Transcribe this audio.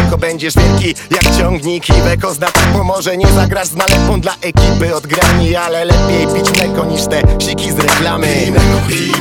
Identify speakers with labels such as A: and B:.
A: tylko będziesz wielki jak ciągniki. Weko zna tak pomoże, nie zagrasz z nalepą dla ekipy od grani. Ale lepiej pić mleko niż te siki z reklamy. Pij